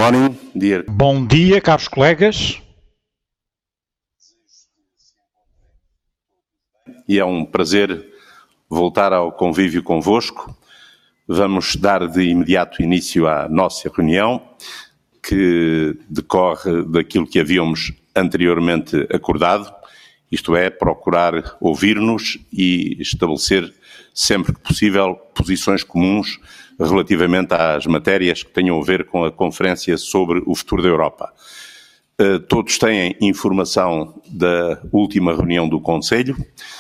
morning, dear. Bom dia, caros colegas. E é um prazer voltar ao convívio convosco. Vamos dar de imediato início à nossa reunião, que decorre daquilo que havíamos anteriormente acordado, isto é, procurar ouvir-nos e estabelecer, sempre que possível, posições comuns relativamente às matérias que tenham a ver com a Conferência sobre o Futuro da Europa. Todos têm informação da última reunião do Conselho.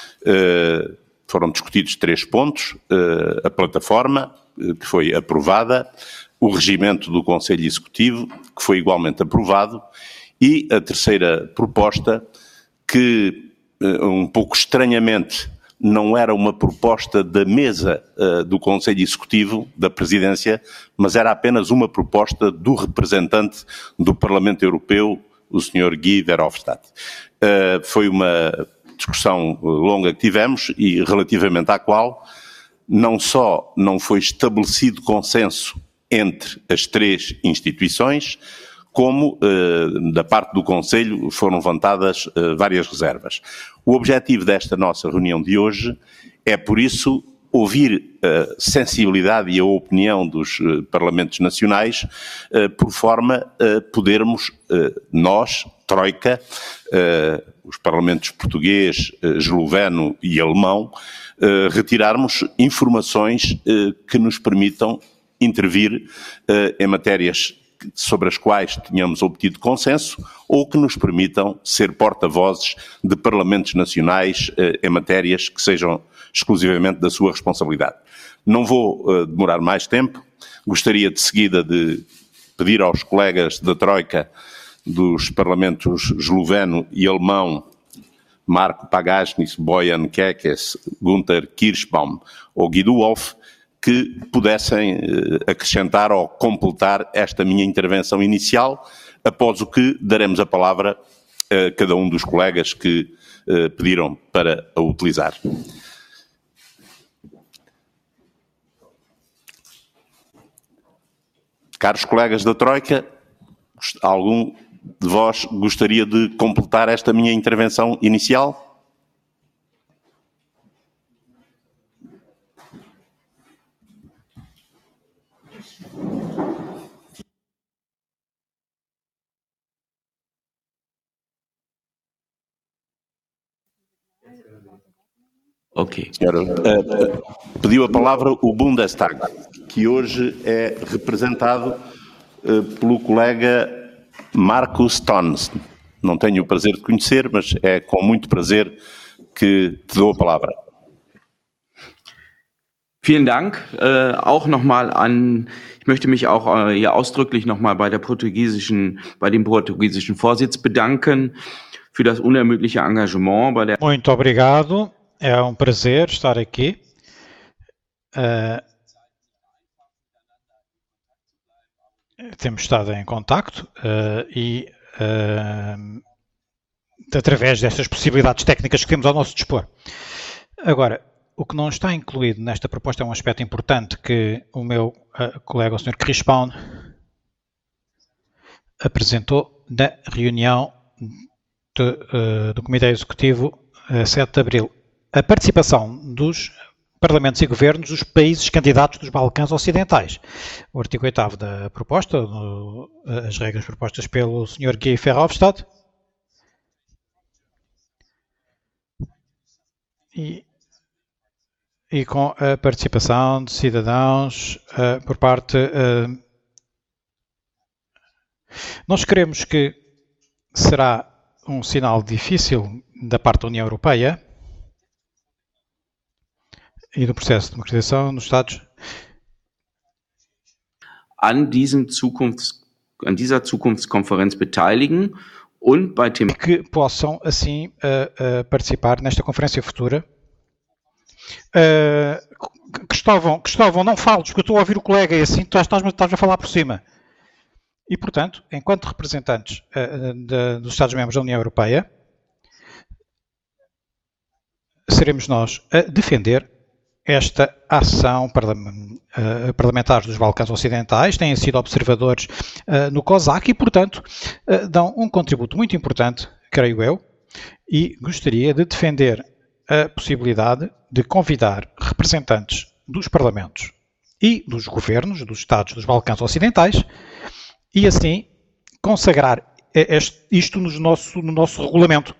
Foram discutidos 3 pontos: a plataforma, que foi aprovada, o regimento do Conselho Executivo, que foi igualmente aprovado, e a terceira proposta, que um pouco estranhamente não era uma proposta da mesa do Conselho Executivo, da Presidência, mas era apenas uma proposta do representante do Parlamento Europeu, o Sr. Guy Verhofstadt. Foi uma discussão longa que tivemos e relativamente à qual não só não foi estabelecido consenso entre as 3 instituições, como da parte do Conselho foram levantadas várias reservas. O objetivo desta nossa reunião de hoje é, por isso, ouvir a sensibilidade e a opinião dos Parlamentos Nacionais, por forma a podermos, nós, Troika, os Parlamentos português, esloveno e alemão, retirarmos informações que nos permitam intervir em matérias sobre as quais tenhamos obtido consenso ou que nos permitam ser porta-vozes de parlamentos nacionais em matérias que sejam exclusivamente da sua responsabilidade. Não vou demorar mais tempo. Gostaria de seguida de pedir aos colegas da Troika dos parlamentos esloveno e alemão, Marko Pagažnis, Bojan Kekes, Günther Kirschbaum ou Guido Wolf, que pudessem acrescentar ou completar esta minha intervenção inicial, após o que daremos a palavra a cada um dos colegas que pediram para a utilizar. Caros colegas da Troika, algum de vós gostaria de completar esta minha intervenção inicial? Ok. Pediu a palavra o Bundestag, que hoje é representado pelo colega Markus Tons. Não tenho o prazer de conhecer, mas é com muito prazer que te dou a palavra. Vielen Dank. Auch nochmal ich möchte mich auch hier ausdrücklich nochmal bei dem portugiesischen Vorsitz bedanken für das unermüdliche Engagement bei der. Muito obrigado. É um prazer estar aqui. Temos estado em contacto e através destas possibilidades técnicas que temos ao nosso dispor. Agora, o que não está incluído nesta proposta é um aspecto importante que o meu colega, o Sr. Kirschbaum, apresentou na reunião do Comitê Executivo 7 de Abril. A participação dos parlamentos e governos dos países candidatos dos Balcãs Ocidentais. O artigo 8º da proposta, as regras propostas pelo Sr. Guy Verhofstadt, e com a participação de cidadãos por parte. Nós queremos que será um sinal difícil da parte da União Europeia e do processo de democratização nos Estados. An dieser Zukunftskonferenz beteiligen und bei Themen que possam assim participar nesta conferência futura. Cristóvão, não fales, porque eu estou a ouvir o colega e assim estás a falar por cima. E, portanto, enquanto representantes dos Estados-membros da União Europeia, seremos nós a defender esta ação parlamentares dos Balcãs Ocidentais, têm sido observadores no COSAC e, portanto, dão um contributo muito importante, creio eu, e gostaria de defender a possibilidade de convidar representantes dos parlamentos e dos governos dos Estados dos Balcãs Ocidentais e, assim, consagrar isto no nosso regulamento.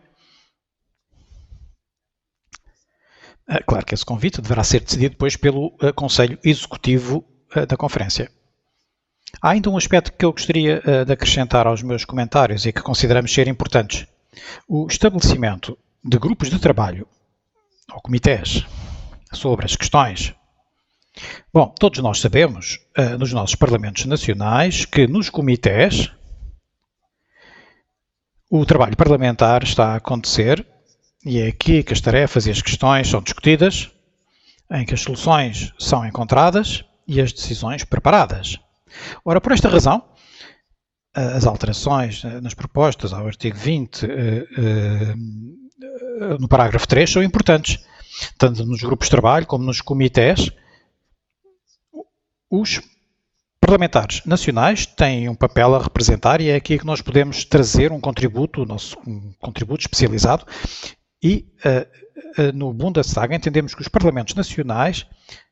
Claro que esse convite deverá ser decidido depois pelo Conselho Executivo da Conferência. Há ainda um aspecto que eu gostaria de acrescentar aos meus comentários e que consideramos ser importantes. O estabelecimento de grupos de trabalho ou comitês sobre as questões. Bom, todos nós sabemos, nos nossos parlamentos nacionais, que nos comitês o trabalho parlamentar está a acontecer e é aqui que as tarefas e as questões são discutidas, em que as soluções são encontradas e as decisões preparadas. Ora, por esta razão, as alterações nas propostas ao artigo 20, no parágrafo 3, são importantes. Tanto nos grupos de trabalho como nos comitês, os parlamentares nacionais têm um papel a representar e é aqui que nós podemos trazer um contributo especializado. E no Bundestag entendemos que os parlamentos nacionais,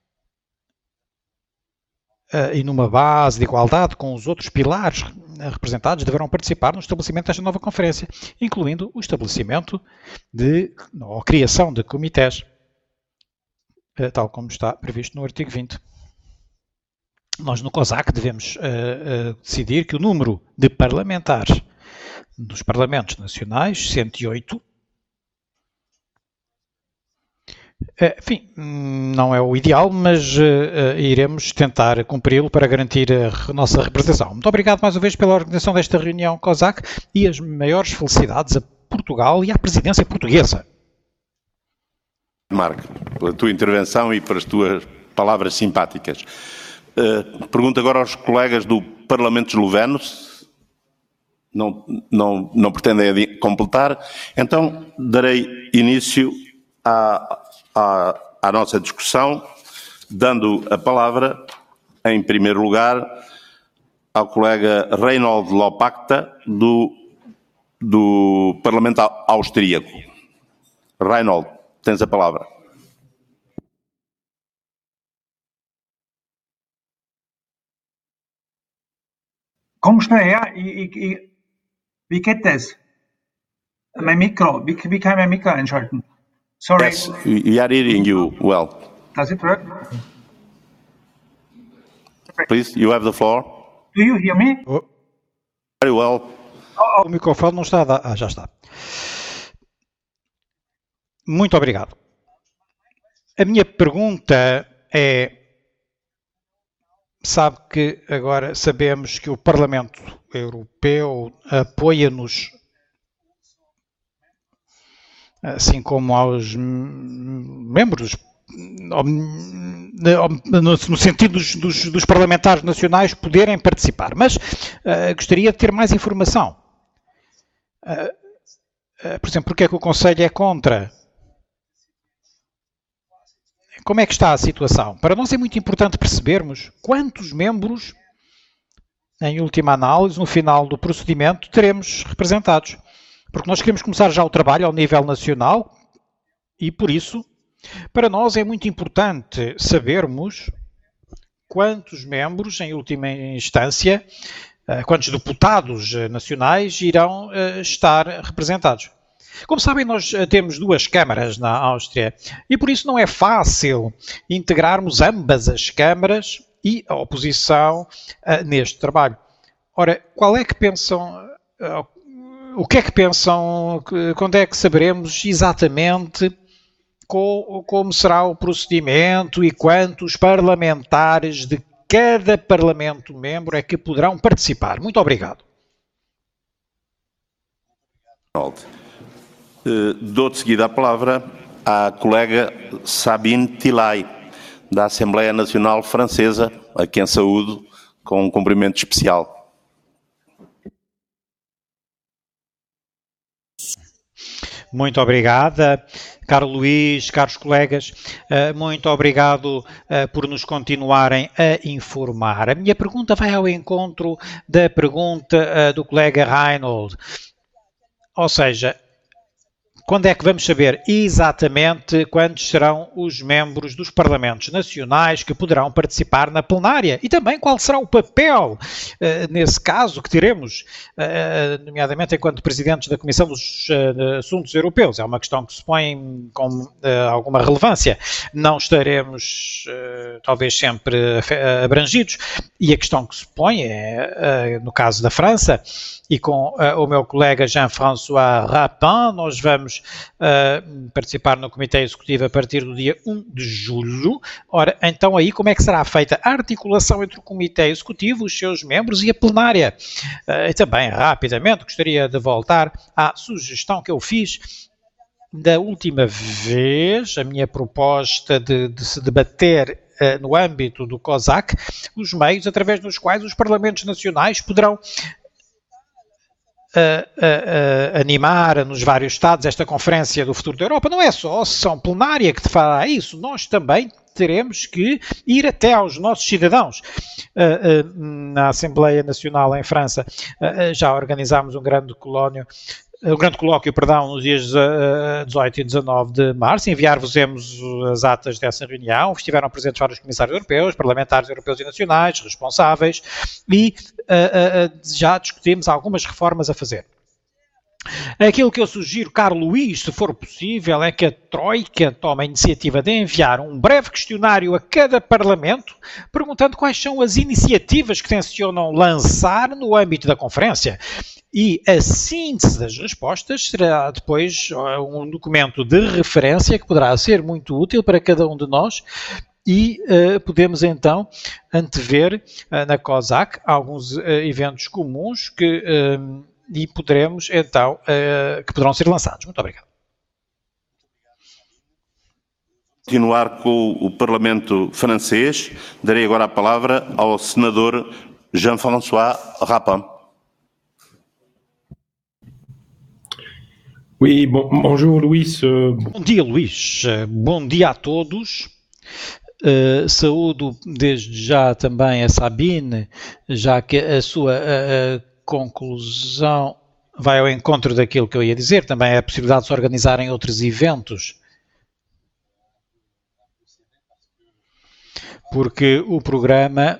e numa base de igualdade com os outros pilares representados, deverão participar no estabelecimento desta nova conferência, incluindo o estabelecimento ou criação de comitês, tal como está previsto no artigo 20. Nós no COSAC devemos decidir que o número de parlamentares dos parlamentos nacionais, 108, enfim, não é o ideal, mas iremos tentar cumpri-lo para garantir a nossa representação. Muito obrigado mais uma vez pela organização desta reunião COSAC e as maiores felicidades a Portugal e à presidência portuguesa. Marco, pela tua intervenção e pelas tuas palavras simpáticas. Pergunto agora aos colegas do Parlamento esloveno, não pretendem completar, então darei início à nossa discussão, dando a palavra, em primeiro lugar, ao colega Reinhold Lopakta, do Parlamento Austríaco. Reinhold, tens a palavra. Komm schnell her, wie geht das? Mein Mikro, wie kann ich mein Mikro einschalten? Sorry. Yes, we are hearing you well. Does it work? Please, you have the floor. Do you hear me? Very well. O microfone não está a dar. Já está. Muito obrigado. A minha pergunta é: sabe que agora sabemos que o Parlamento Europeu apoia-nos, assim como aos membros, no sentido dos parlamentares nacionais poderem participar. Mas gostaria de ter mais informação. Por exemplo, porque é que o Conselho é contra? Como é que está a situação? Para nós é muito importante percebermos quantos membros, em última análise, no final do procedimento, teremos representados. Porque nós queremos começar já o trabalho ao nível nacional e, por isso, para nós é muito importante sabermos quantos membros, em última instância, quantos deputados nacionais irão estar representados. Como sabem, nós temos duas câmaras na Áustria e, por isso, não é fácil integrarmos ambas as câmaras e a oposição neste trabalho. Ora, qual é que pensam... O que é que pensam, quando é que saberemos exatamente como será o procedimento e quantos parlamentares de cada parlamento-membro é que poderão participar? Muito obrigado. Dou de seguida a palavra à colega Sabine Tilay, da Assembleia Nacional Francesa, a quem saúdo com um cumprimento especial. Muito obrigada, caro Luís, caros colegas, muito obrigado por nos continuarem a informar. A minha pergunta vai ao encontro da pergunta do colega Reinhold. Ou seja, quando é que vamos saber exatamente quantos serão os membros dos Parlamentos Nacionais que poderão participar na plenária? E também qual será o papel, nesse caso, que teremos, nomeadamente enquanto presidentes da Comissão dos Assuntos Europeus? É uma questão que se põe com alguma relevância. Não estaremos, talvez, sempre abrangidos. E a questão que se põe é, no caso da França, e com o meu colega Jean-François Rapin, nós vamos participar no Comitê Executivo a partir do dia 1 de julho. Ora, então aí como é que será feita a articulação entre o Comitê Executivo, os seus membros e a plenária? E também, rapidamente, gostaria de voltar à sugestão que eu fiz da última vez, a minha proposta de se debater no âmbito do COSAC, os meios através dos quais os Parlamentos Nacionais poderão animar nos vários Estados esta conferência do futuro da Europa. Não é só a sessão plenária que te fará isso, nós também teremos que ir até aos nossos cidadãos. Na Assembleia Nacional em França já organizámos um grande colóquio, nos dias 18 e 19 de março. Enviar-vos-emos as atas dessa reunião. Estiveram presentes vários comissários europeus, parlamentares europeus e nacionais, responsáveis, e já discutimos algumas reformas a fazer. Aquilo que eu sugiro, caro Luís, se for possível, é que a Troika tome a iniciativa de enviar um breve questionário a cada Parlamento, perguntando quais são as iniciativas que tencionam lançar no âmbito da conferência. E a síntese das respostas será depois um documento de referência que poderá ser muito útil para cada um de nós e podemos então antever na COSAC alguns eventos comuns e poderemos então que poderão ser lançados. Muito obrigado. Continuar com o Parlamento francês. Darei agora a palavra ao senador Jean-François Rapin. Oui, bonjour Luís. Bom dia, Luís. Bom dia a todos. Saúdo desde já também a Sabine, já que a sua conclusão vai ao encontro daquilo que eu ia dizer. Também é a possibilidade de se organizarem outros eventos. Porque o programa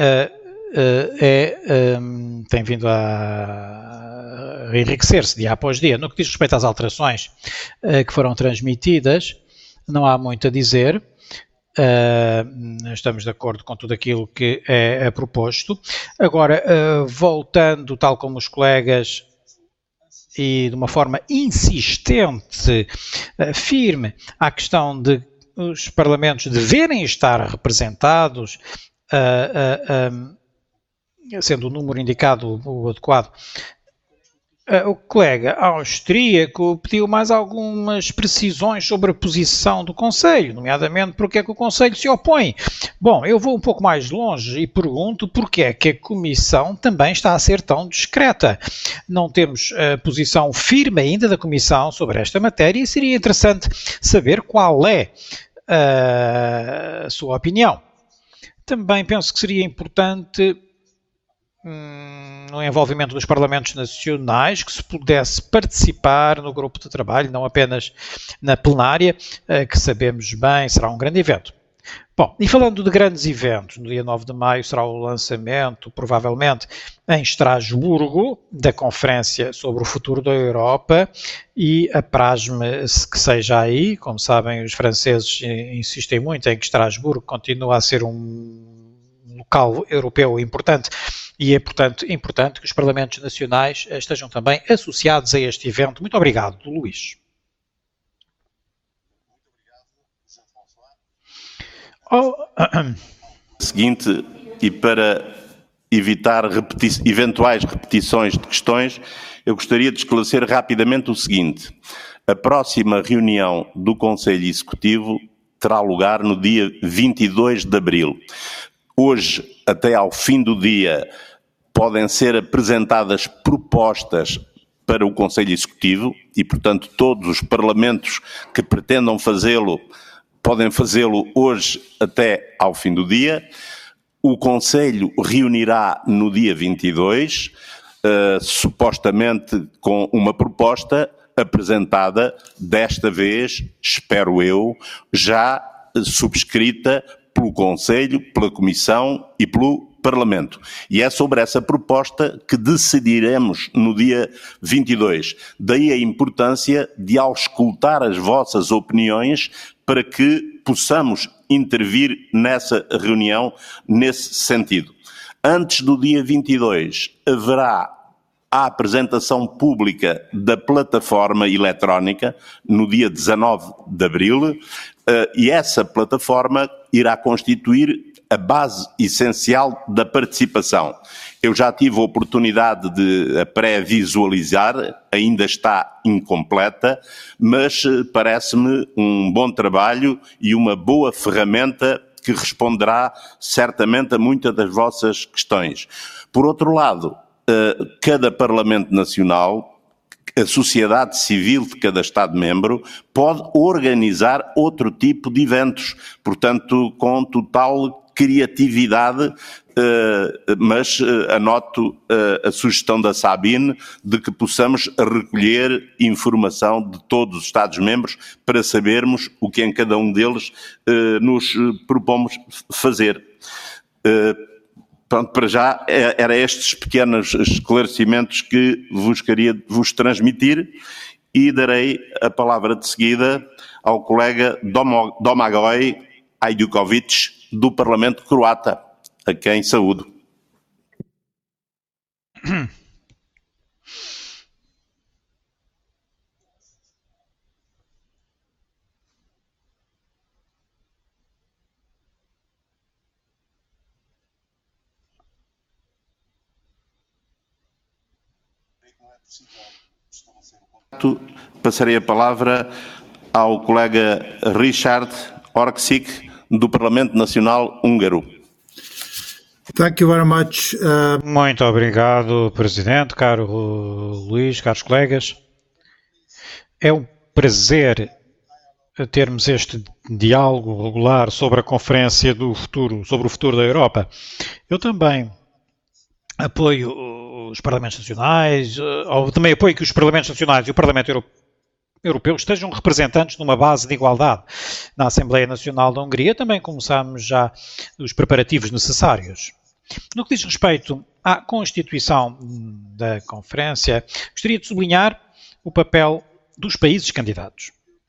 tem vindo a enriquecer-se dia após dia. No que diz respeito às alterações que foram transmitidas, não há muito a dizer. Estamos de acordo com tudo aquilo que é proposto. Agora, voltando, tal como os colegas, e de uma forma insistente, firme, à questão de os parlamentos deverem estar representados, sendo o número indicado o adequado. O colega austríaco pediu mais algumas precisões sobre a posição do Conselho, nomeadamente porque é que o Conselho se opõe. Bom, eu vou um pouco mais longe e pergunto porque é que a Comissão também está a ser tão discreta. Não temos a posição firme ainda da Comissão sobre esta matéria e seria interessante saber qual é a sua opinião. Também penso que seria importante no envolvimento dos Parlamentos Nacionais, que se pudesse participar no grupo de trabalho, não apenas na plenária, que sabemos bem será um grande evento. Bom, e falando de grandes eventos, no dia 9 de maio será o lançamento, provavelmente, em Estrasburgo, da Conferência sobre o Futuro da Europa, e apraz-me que seja aí. Como sabem, os franceses insistem muito em que Estrasburgo continua a ser um local europeu importante, e é, portanto, importante que os Parlamentos Nacionais estejam também associados a este evento. Muito obrigado, Luís. Seguinte, e para evitar eventuais repetições de questões, eu gostaria de esclarecer rapidamente o seguinte. A próxima reunião do Conselho Executivo terá lugar no dia 22 de abril. Hoje, até ao fim do dia, podem ser apresentadas propostas para o Conselho Executivo e, portanto, todos os parlamentos que pretendam fazê-lo podem fazê-lo hoje até ao fim do dia. O Conselho reunirá no dia 22, supostamente com uma proposta apresentada, desta vez, espero eu, já subscrita pelo Conselho, pela Comissão e pelo Parlamento. E é sobre essa proposta que decidiremos no dia 22. Daí a importância de auscultar as vossas opiniões para que possamos intervir nessa reunião nesse sentido. Antes do dia 22 haverá a apresentação pública da plataforma eletrónica no dia 19 de abril e essa plataforma irá constituir a base essencial da participação. Eu já tive a oportunidade de a pré-visualizar, ainda está incompleta, mas parece-me um bom trabalho e uma boa ferramenta que responderá certamente a muitas das vossas questões. Por outro lado, cada Parlamento Nacional, a sociedade civil de cada Estado-membro, pode organizar outro tipo de eventos, portanto, com total criatividade, mas anoto a sugestão da Sabine de que possamos recolher informação de todos os Estados-membros para sabermos o que em cada um deles nos propomos fazer. Pronto, para já, era estes pequenos esclarecimentos que vos queria vos transmitir e darei a palavra de seguida ao colega Domagoj Ajduković, do Parlamento Croata, a quem saúdo. Passarei a palavra ao colega Richard Orksik, do Parlamento Nacional Húngaro. Thank you very much. Muito obrigado, Presidente, caro Luís, caros colegas. É um prazer termos este diálogo regular sobre a Conferência do Futuro, sobre o futuro da Europa. Eu também apoio os Parlamentos Nacionais, ou também apoio que os Parlamentos Nacionais e o Parlamento Europeu estejam representantes numa base de igualdade. Na Assembleia Nacional da Hungria também começamos já os preparativos necessários. No que diz respeito à constituição da Conferência, gostaria de sublinhar o papel dos países candidatos.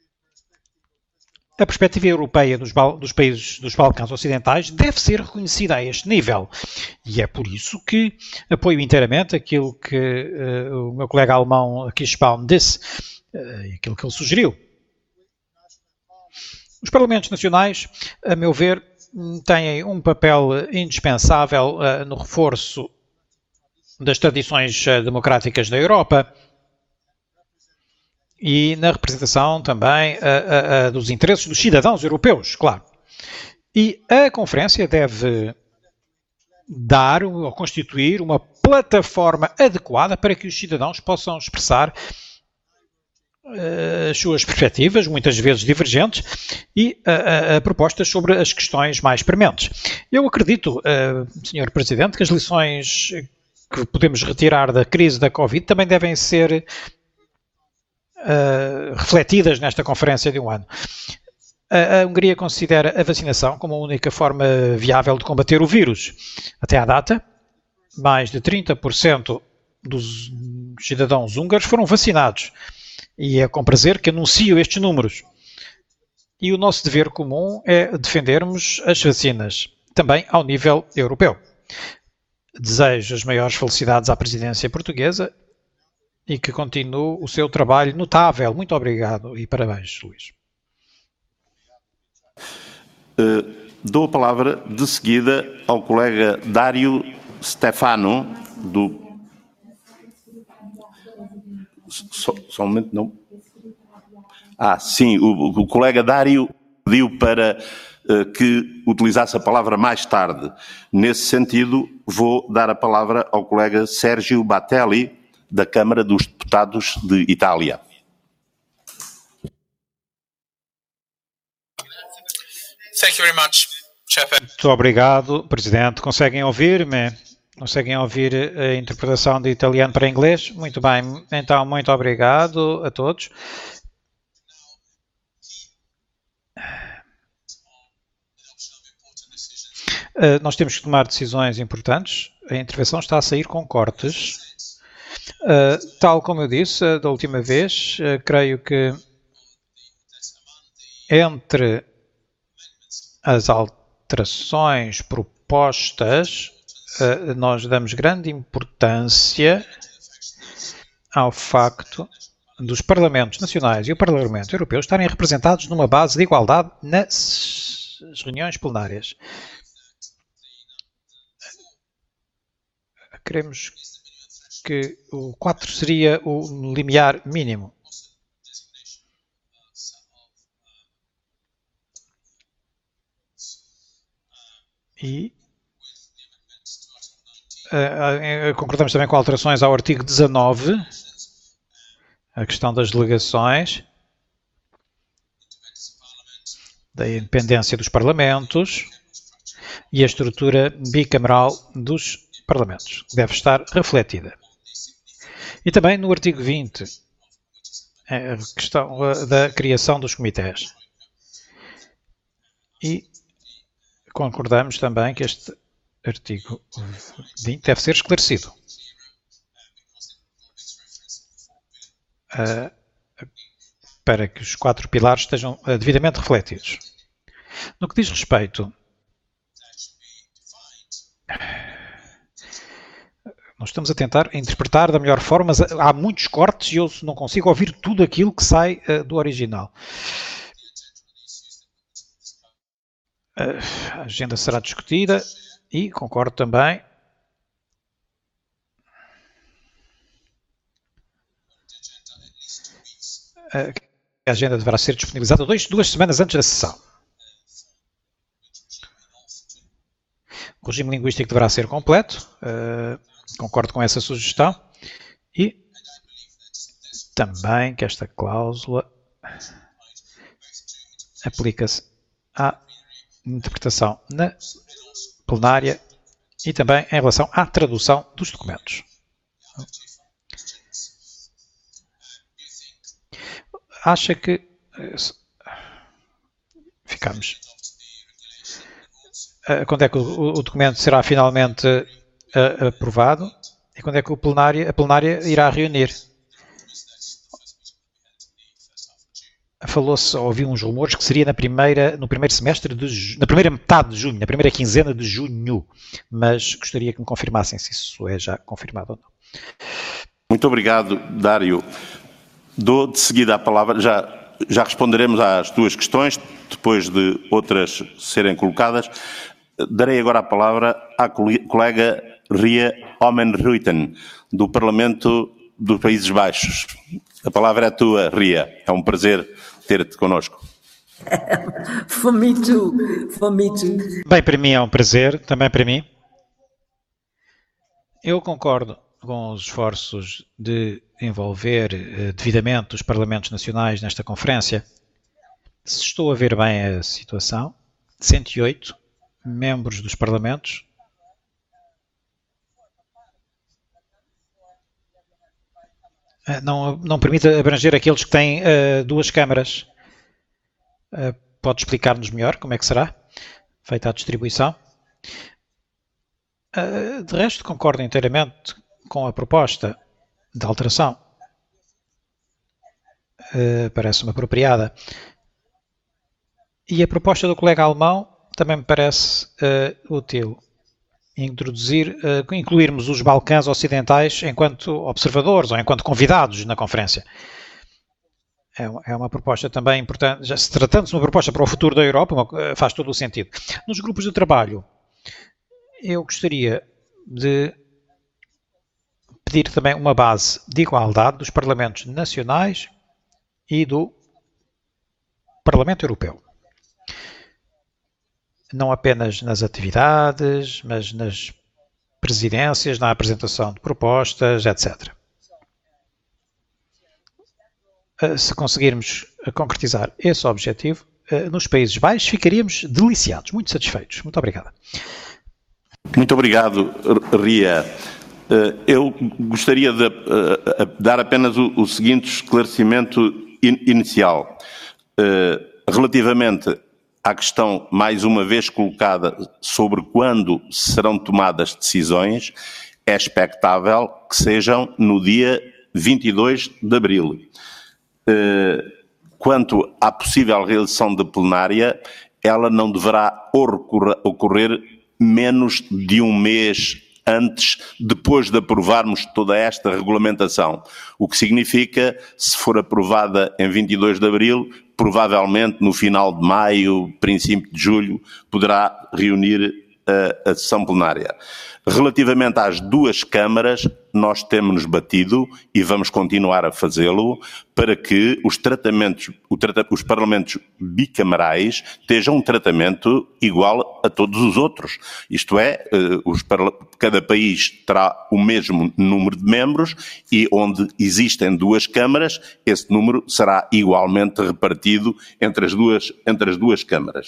A perspectiva europeia dos países dos Balcãs Ocidentais deve ser reconhecida a este nível. E é por isso que apoio inteiramente aquilo que o meu colega alemão Kirschbaum disse, aquilo que ele sugeriu. Os Parlamentos Nacionais, a meu ver, têm um papel indispensável no reforço das tradições democráticas da Europa e na representação também dos interesses dos cidadãos europeus, claro. E a Conferência deve dar ou constituir uma plataforma adequada para que os cidadãos possam expressar as suas perspectivas, muitas vezes divergentes, e propostas sobre as questões mais prementes. Eu acredito, Sr. Presidente, que as lições que podemos retirar da crise da Covid também devem ser refletidas nesta conferência de um ano. A Hungria considera a vacinação como a única forma viável de combater o vírus. Até à data, mais de 30% dos cidadãos húngaros foram vacinados. E é com prazer que anuncio estes números. E o nosso dever comum é defendermos as vacinas, também ao nível europeu. Desejo as maiores felicidades à presidência portuguesa e que continue o seu trabalho notável. Muito obrigado e parabéns, Luís. Dou a palavra de seguida ao colega Dário Stefano, do... Só um momento, não. Sim, o colega Dário pediu para que utilizasse a palavra mais tarde. Nesse sentido, vou dar a palavra ao colega Sérgio Batelli, da Câmara dos Deputados de Itália. Thank you very much, Chairman. Muito obrigado, Presidente. Conseguem ouvir-me? Conseguem ouvir a interpretação de italiano para inglês? Muito bem. Então, muito obrigado a todos. Nós temos que tomar decisões importantes. A intervenção está a sair com cortes. Tal como eu disse da última vez, creio que entre as alterações propostas, nós damos grande importância ao facto dos Parlamentos Nacionais e o Parlamento Europeu estarem representados numa base de igualdade nas reuniões plenárias. Queremos que o 4 seria o limiar mínimo. E concordamos também com alterações ao artigo 19, a questão das delegações, da independência dos parlamentos e a estrutura bicameral dos parlamentos, que deve estar refletida. E também no artigo 20, a questão da criação dos comitês. E concordamos também que este artigo 20 deve ser esclarecido. Para que os 4 pilares estejam devidamente refletidos. No que diz respeito, nós estamos a tentar interpretar da melhor forma, mas há muitos cortes e eu não consigo ouvir tudo aquilo que sai do original. A agenda será discutida e concordo também que a agenda deverá ser disponibilizada 2 semanas antes da sessão. O regime linguístico deverá ser completo, concordo com essa sugestão, e também que esta cláusula aplica-se à interpretação na plenária e também em relação à tradução dos documentos. Acha que ficamos? Quando é que o documento será finalmente aprovado e quando é que a plenária irá reunir? Falou-se, ouvi uns rumores que seria no primeiro semestre na primeira metade de junho, na primeira quinzena de junho, mas gostaria que me confirmassem se isso é já confirmado ou não. Muito obrigado, Dário. Dou de seguida a palavra, já responderemos às tuas questões, depois de outras serem colocadas. Darei agora a palavra à colega Ria Oomen-Ruijten, do Parlamento dos Países Baixos. A palavra é tua, Ria. É um prazer ter-te connosco. For me too. Bem, para mim é um prazer, também para mim. Eu concordo com os esforços de envolver devidamente os Parlamentos Nacionais nesta conferência. Se estou a ver bem a situação, 108 membros dos Parlamentos não permite abranger aqueles que têm 2 câmaras. Pode explicar-nos melhor como é que será feita a distribuição? De resto, concordo inteiramente com a proposta de alteração. Parece-me apropriada. E a proposta do colega alemão também me parece útil. Incluirmos os Balcãs Ocidentais enquanto observadores ou enquanto convidados na conferência. É uma proposta também importante. Já se tratando de uma proposta para o futuro da Europa, faz todo o sentido. Nos grupos de trabalho, eu gostaria de pedir também uma base de igualdade dos Parlamentos Nacionais e do Parlamento Europeu. Não apenas nas atividades, mas nas presidências, na apresentação de propostas, etc. se conseguirmos concretizar esse objetivo, nos Países Baixos ficaríamos deliciados, muito satisfeitos. Muito obrigado. Muito obrigado, Ria. Eu gostaria de dar apenas o seguinte esclarecimento inicial. Relativamente à questão, mais uma vez colocada, sobre quando serão tomadas decisões, é expectável que sejam no dia 22 de abril. Quanto à possível realização da plenária, ela não deverá ocorrer menos de um mês antes, depois de aprovarmos toda esta regulamentação. O que significa, se for aprovada em 22 de abril, provavelmente no final de maio, princípio de julho, poderá reunir a sessão plenária. Relativamente às duas câmaras, nós temos-nos batido e vamos continuar a fazê-lo para que os parlamentos bicamarais tenham um tratamento igual a todos os outros. Isto é, cada país terá o mesmo número de membros e onde existem duas câmaras, esse número será igualmente repartido entre as duas câmaras.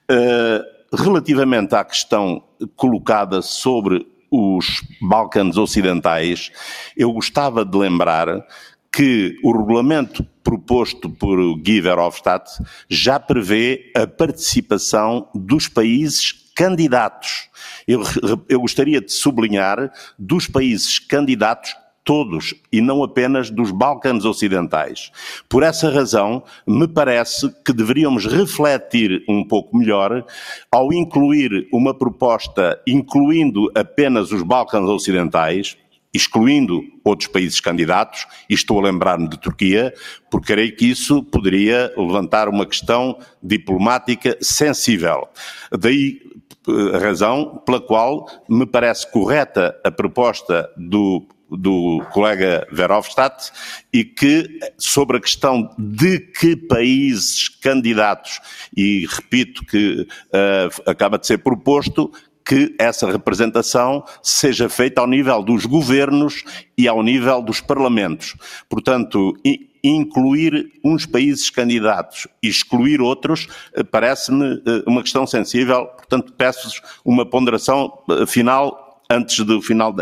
Relativamente à questão colocada sobre os Balcãs Ocidentais, eu gostava de lembrar que o regulamento proposto por Guy Verhofstadt já prevê a participação dos países candidatos. Eu gostaria de sublinhar dos países candidatos todos, e não apenas dos Balcãs Ocidentais. Por essa razão, me parece que deveríamos refletir um pouco melhor ao incluir uma proposta incluindo apenas os Balcãs Ocidentais, excluindo outros países candidatos, e estou a lembrar-me de Turquia, porque creio que isso poderia levantar uma questão diplomática sensível. Daí a razão pela qual me parece correta a proposta do colega Verhofstadt e que, sobre a questão de que países candidatos, e repito que acaba de ser proposto, que essa representação seja feita ao nível dos governos e ao nível dos parlamentos. Portanto, incluir uns países candidatos e excluir outros parece-me uma questão sensível. Portanto, peço-vos uma ponderação final antes do final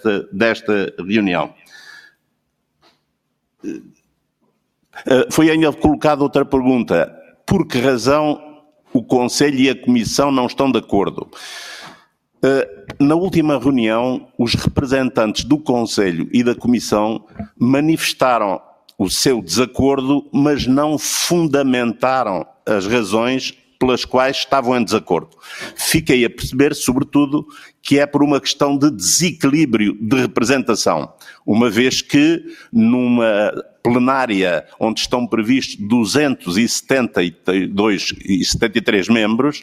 desta reunião. Foi ainda colocada outra pergunta. Por que razão o Conselho e a Comissão não estão de acordo? Na última reunião, os representantes do Conselho e da Comissão manifestaram o seu desacordo, mas não fundamentaram as razões pelas quais estavam em desacordo. Fiquei a perceber, sobretudo, que é por uma questão de desequilíbrio de representação, uma vez que numa plenária onde estão previstos 273 membros,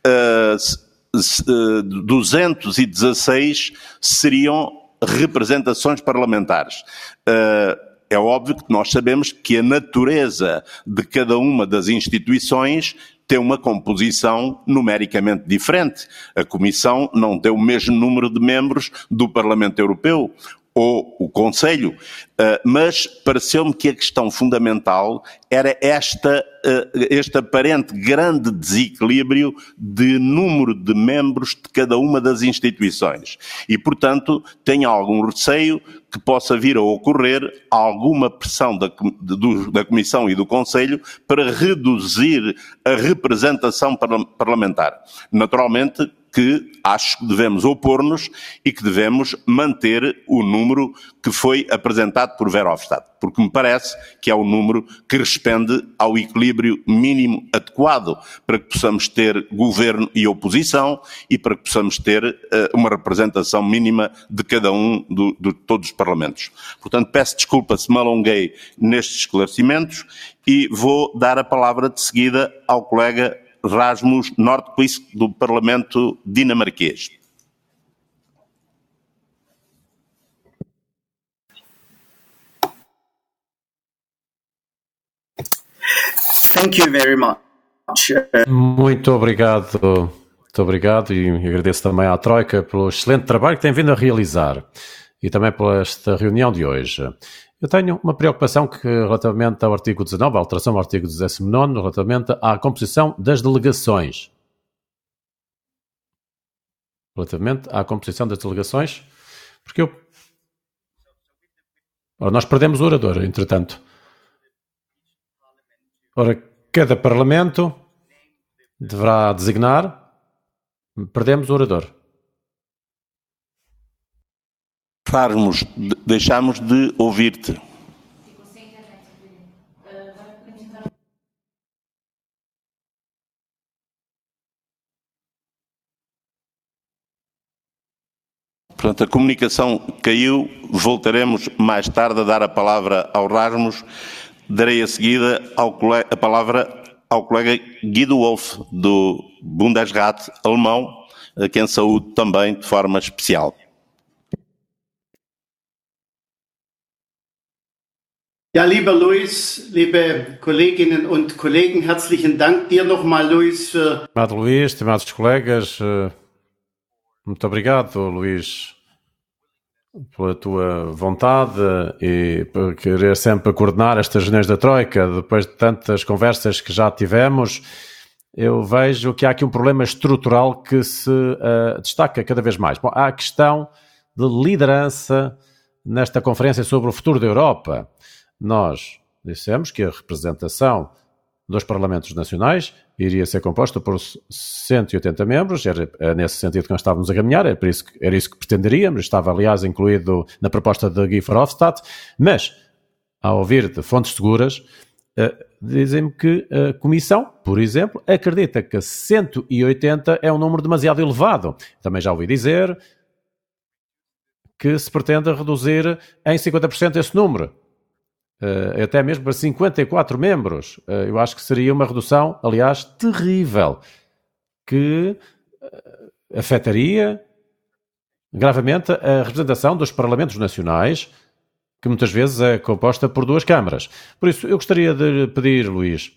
216 seriam representações parlamentares. É óbvio que nós sabemos que a natureza de cada uma das instituições tem uma composição numericamente diferente. A Comissão não tem o mesmo número de membros do Parlamento Europeu ou o Conselho, mas pareceu-me que a questão fundamental era este aparente grande desequilíbrio de número de membros de cada uma das instituições. E, portanto, tenho algum receio que possa vir a ocorrer alguma pressão da Comissão e do Conselho para reduzir a representação parlamentar. Naturalmente, que acho que devemos opor-nos e que devemos manter o número que foi apresentado por Verhofstadt, porque me parece que é o número que responde ao equilíbrio mínimo adequado para que possamos ter governo e oposição e para que possamos ter uma representação mínima de cada um de todos os parlamentos. Portanto, peço desculpa se me alonguei nestes esclarecimentos e vou dar a palavra de seguida ao colega Rasmus Nordqvist, do Parlamento dinamarquês. Thank you very much. Muito obrigado e agradeço também à Troika pelo excelente trabalho que tem vindo a realizar e também por esta reunião de hoje. Eu tenho uma preocupação que, relativamente ao artigo 19, a alteração do artigo 19, relativamente à composição das delegações. Relativamente à composição das delegações, porque nós perdemos o orador, entretanto. Ora, cada parlamento deverá designar, perdemos o orador. Deixamos de ouvir-te. Portanto, a comunicação caiu, voltaremos mais tarde a dar a palavra ao Rasmus. Darei a seguida a palavra ao colega Guido Wolf, do Bundesrat alemão, a quem saúdo também de forma especial. Ja, lieber Luís, liebe Kolleginnen und Kollegen, herzlichen Dank dir nochmal, Luís. Estimado Luís, estimados colegas, muito obrigado, Luís, pela tua vontade e por querer sempre coordenar estas reuniões da Troika. Depois de tantas conversas que já tivemos, eu vejo que há aqui um problema estrutural que se destaca cada vez mais. Bom, há a questão de liderança nesta conferência sobre o futuro da Europa. Nós dissemos que a representação dos Parlamentos Nacionais iria ser composta por 180 membros, era nesse sentido que nós estávamos a caminhar, era isso que pretenderíamos, estava aliás incluído na proposta de Guy Verhofstadt, mas, ao ouvir de fontes seguras, dizem-me que a Comissão, por exemplo, acredita que 180 é um número demasiado elevado. Também já ouvi dizer que se pretende reduzir em 50% esse número. Até mesmo para 54 membros. Eu acho que seria uma redução, aliás, terrível, que afetaria gravemente a representação dos Parlamentos Nacionais, que muitas vezes é composta por duas câmaras. Por isso, eu gostaria de pedir, Luís,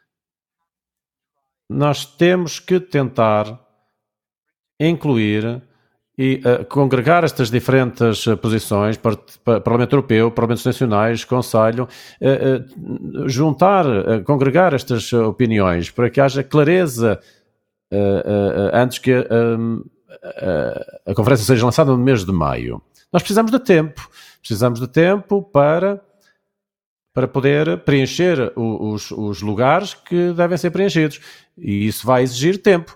nós temos que tentar incluir e congregar estas diferentes posições, Parlamento Europeu, Parlamentos Nacionais, Conselho, congregar estas opiniões para que haja clareza antes que a conferência seja lançada no mês de maio. Nós precisamos de tempo para poder preencher os lugares que devem ser preenchidos, e isso vai exigir tempo.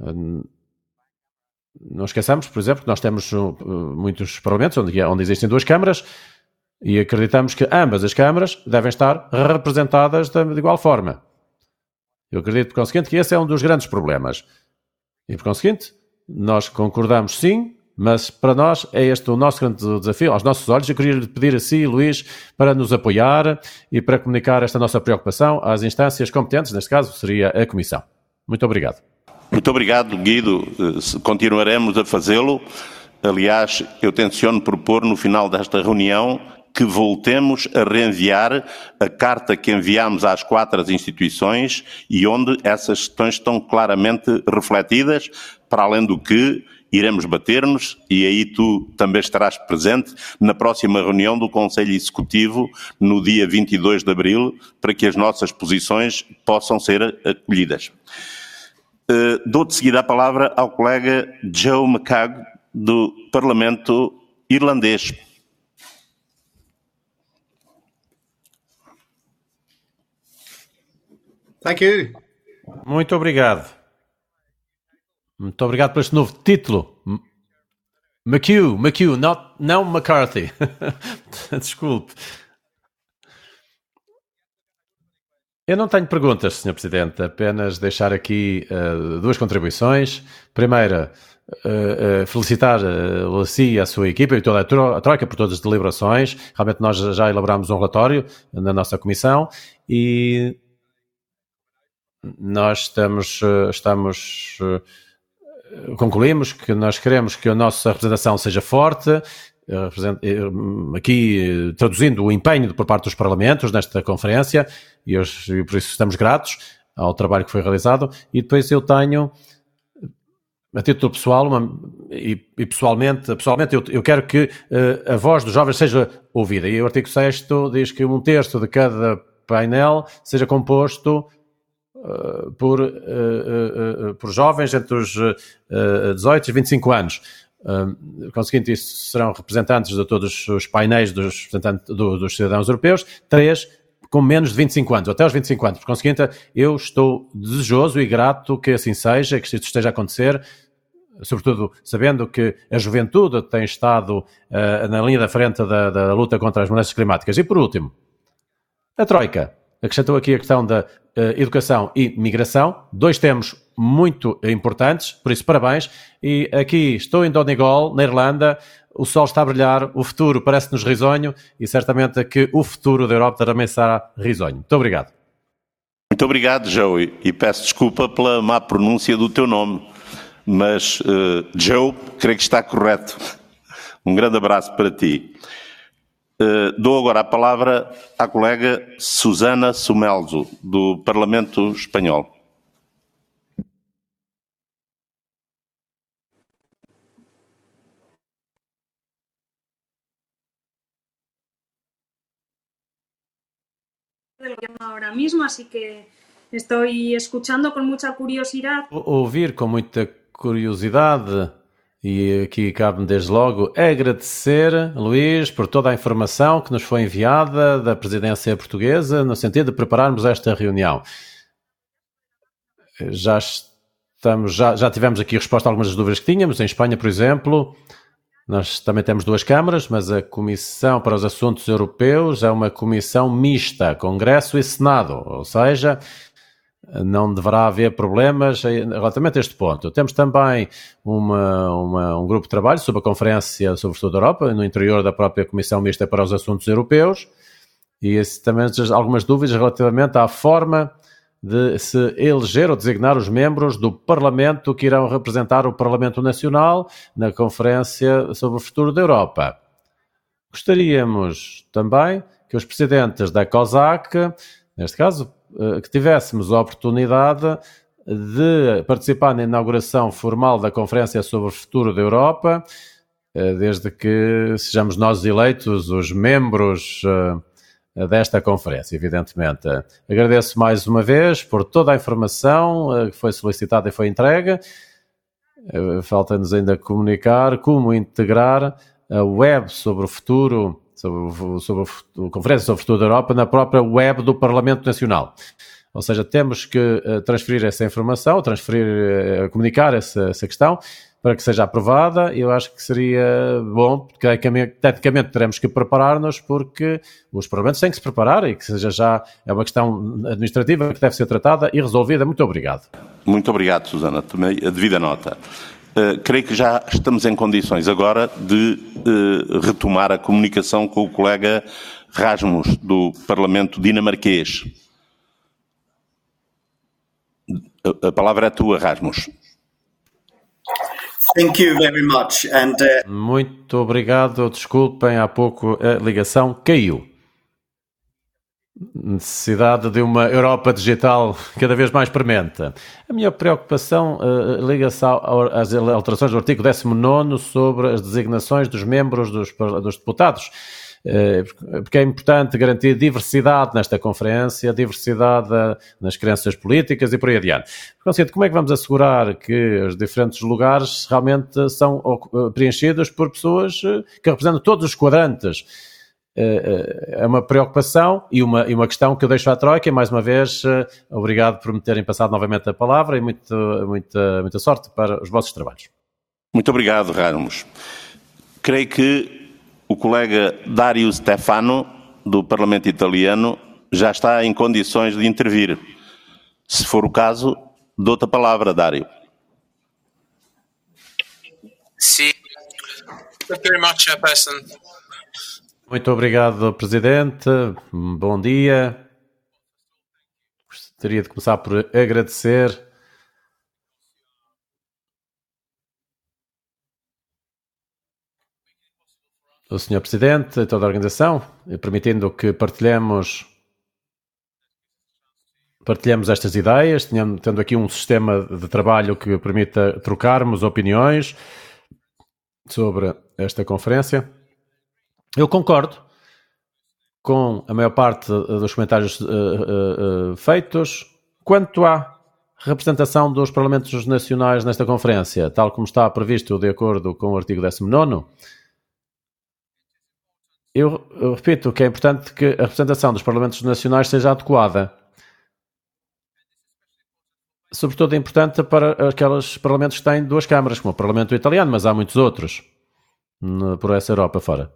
Não esqueçamos, por exemplo, que nós temos muitos parlamentos onde existem duas câmaras e acreditamos que ambas as câmaras devem estar representadas de igual forma. Eu acredito, por conseguinte, que esse é um dos grandes problemas. E, por conseguinte, nós concordamos sim, mas para nós é este o nosso grande desafio, aos nossos olhos. Eu queria lhe pedir a si, Luís, para nos apoiar e para comunicar esta nossa preocupação às instâncias competentes, neste caso seria a Comissão. Muito obrigado. Muito obrigado, Guido. Continuaremos a fazê-lo. Aliás, eu tenciono propor no final desta reunião que voltemos a reenviar a carta que enviámos às 4 instituições e onde essas questões estão claramente refletidas, para além do que iremos bater-nos, e aí tu também estarás presente, na próxima reunião do Conselho Executivo, no dia 22 de abril, para que as nossas posições possam ser acolhidas. Dou de seguida a palavra ao colega Joe McCaig, do Parlamento Irlandês. Thank you. Muito obrigado. Muito obrigado por este novo título. McHugh, não McCarthy. Desculpe. Eu não tenho perguntas, Sr. Presidente, apenas deixar aqui duas contribuições. Primeira, felicitar a si e a sua equipa e toda a Troika por todas as deliberações. Realmente nós já elaborámos um relatório na nossa comissão e nós concluímos que nós queremos que a nossa representação seja forte, aqui traduzindo o empenho por parte dos Parlamentos nesta conferência, e por isso estamos gratos ao trabalho que foi realizado. E depois eu tenho a título pessoal, e pessoalmente eu quero que a voz dos jovens seja ouvida. E o artigo 6º diz que 1/3 de cada painel seja composto por jovens entre os 18 e 25 anos. Conseguinte, isso serão representantes de todos os painéis dos cidadãos europeus, 3 com menos de 25 anos, até aos 25 anos. Por conseguinte, eu estou desejoso e grato que assim seja, que isto esteja a acontecer, sobretudo sabendo que a juventude tem estado na linha da frente da luta contra as mudanças climáticas. E por último, a Troika acrescentou aqui a questão da educação e migração, 2 temas muito importantes, por isso parabéns. E aqui estou em Donegal, na Irlanda, o sol está a brilhar, o futuro parece-nos risonho e certamente que o futuro da Europa também será risonho. Muito obrigado. Muito obrigado, Joey, e peço desculpa pela má pronúncia do teu nome, mas Joe, creio que está correto. Um grande abraço para ti. Dou agora a palavra à colega Susana Sumelzo, do Parlamento Espanhol. Ahora mismo, así que estoy escuchando con mucha curiosidad. Ouvir com muita curiosidade, e aqui cabe-me desde logo agradecer, Luís, por toda a informação que nos foi enviada da presidência portuguesa no sentido de prepararmos esta reunião. Já tivemos aqui resposta a algumas das dúvidas que tínhamos. Em Espanha, por exemplo, nós também temos 2 câmaras, mas a Comissão para os Assuntos Europeus é uma comissão mista, Congresso e Senado, ou seja, não deverá haver problemas relativamente a este ponto. Temos também um grupo de trabalho sobre a Conferência sobre o Futuro da Europa, no interior da própria Comissão Mista para os Assuntos Europeus, e também algumas dúvidas relativamente à forma de se eleger ou designar os membros do Parlamento que irão representar o Parlamento Nacional na Conferência sobre o Futuro da Europa. Gostaríamos também que os presidentes da COSAC, neste caso, que tivéssemos a oportunidade de participar na inauguração formal da Conferência sobre o Futuro da Europa, desde que sejamos nós eleitos os membros desta conferência, evidentemente. Agradeço mais uma vez por toda a informação que foi solicitada e foi entregue. Falta-nos ainda comunicar como integrar a web sobre o futuro, sobre a Conferência sobre o Futuro da Europa na própria web do Parlamento Nacional. Ou seja, temos que transferir essa informação, comunicar essa questão para que seja aprovada. Eu acho que seria bom, porque tecnicamente teremos que preparar-nos, porque os parlamentos têm que se preparar e que seja já uma questão administrativa que deve ser tratada e resolvida. Muito obrigado. Muito obrigado, Susana. Tomei a devida nota. Creio que já estamos em condições agora de retomar a comunicação com o colega Rasmus, do Parlamento dinamarquês. A palavra é tua, Rasmus. Thank you very much. Muito obrigado. Desculpem, há pouco a ligação caiu. Necessidade de uma Europa digital cada vez mais premente. A minha preocupação liga-se às alterações do artigo 19º sobre as designações dos membros dos deputados. Porque é importante garantir diversidade nesta conferência, diversidade nas crenças políticas e por aí adiante. Portanto, como é que vamos assegurar que os diferentes lugares realmente são preenchidos por pessoas que representam todos os quadrantes? É uma preocupação e uma questão que eu deixo à Troika. E mais uma vez, obrigado por me terem passado novamente a palavra e muita sorte para os vossos trabalhos. Muito obrigado, Ramos. Creio que o colega Dario Stefano, do Parlamento Italiano, já está em condições de intervir. Se for o caso, dou-te a palavra, Dario. Sim. Thank you very much, Chairperson. Muito obrigado, Presidente. Bom dia. Gostaria de começar por agradecer o Sr. Presidente e toda a organização, permitindo que partilhemos partilhamos estas ideias, tendo aqui um sistema de trabalho que permita trocarmos opiniões sobre esta conferência. Eu concordo com a maior parte dos comentários feitos quanto à representação dos Parlamentos Nacionais nesta conferência, tal como está previsto de acordo com o artigo 19º. Eu repito que é importante que a representação dos Parlamentos Nacionais seja adequada. Sobretudo é importante para aqueles parlamentos que têm 2 câmaras, como o Parlamento Italiano, mas há muitos outros por essa Europa fora.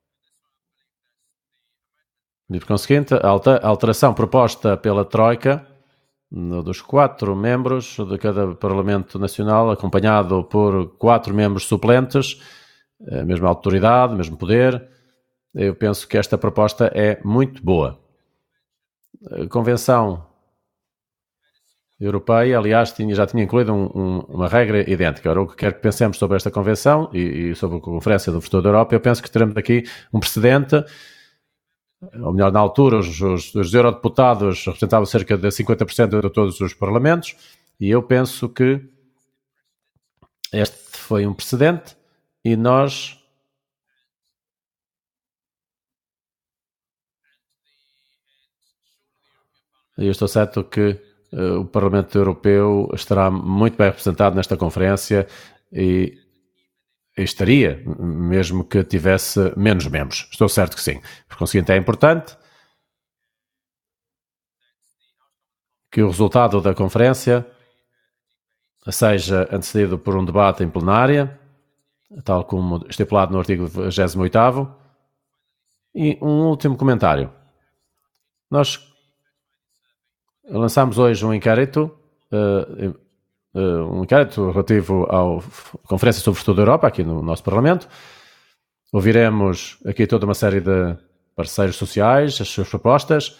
E por conseguinte, a alteração proposta pela Troika, dos 4 membros de cada Parlamento Nacional, acompanhado por 4 membros suplentes, a mesma autoridade, o mesmo poder, eu penso que esta proposta é muito boa. A Convenção Europeia, aliás, já tinha incluído uma regra idêntica. Agora, o que quero que pensemos sobre esta Convenção e sobre a Conferência do Futuro da Europa, eu penso que teremos aqui um precedente, ou melhor, na altura, os eurodeputados representavam cerca de 50% de todos os parlamentos, e eu penso que este foi um precedente, e nós eu estou certo que o Parlamento Europeu estará muito bem representado nesta conferência e estaria, mesmo que tivesse menos membros. Estou certo que sim. Por conseguinte, é importante que o resultado da conferência seja antecedido por um debate em plenária, tal como estipulado no artigo 28º. E um último comentário. Nós lançámos hoje um inquérito relativo à Conferência sobre o Futuro da Europa, aqui no nosso Parlamento. Ouviremos aqui toda uma série de parceiros sociais, as suas propostas,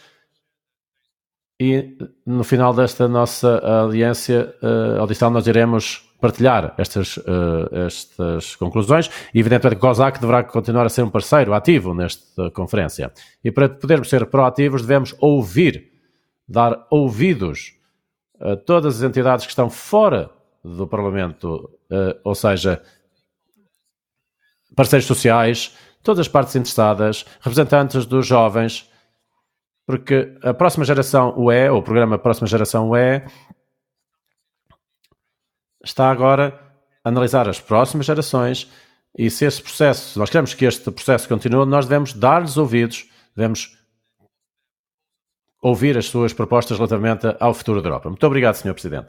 e no final desta nossa audição nós iremos partilhar estas conclusões, e evidentemente que o COSAC deverá continuar a ser um parceiro ativo nesta conferência. E para podermos ser proativos devemos dar ouvidos a todas as entidades que estão fora do Parlamento, ou seja, parceiros sociais, todas as partes interessadas, representantes dos jovens, porque a próxima geração UE, ou o programa Próxima Geração UE, está agora a analisar as próximas gerações, e se esse processo, se nós queremos que este processo continue, nós devemos dar-lhes ouvidos, devemos ouvir as suas propostas relativamente ao futuro da Europa. Muito obrigado, Sr. Presidente.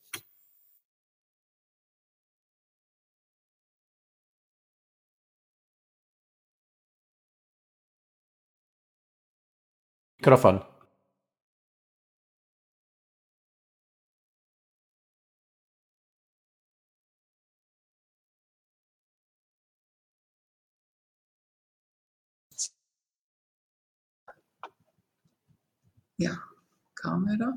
Microfone. Ja, camera.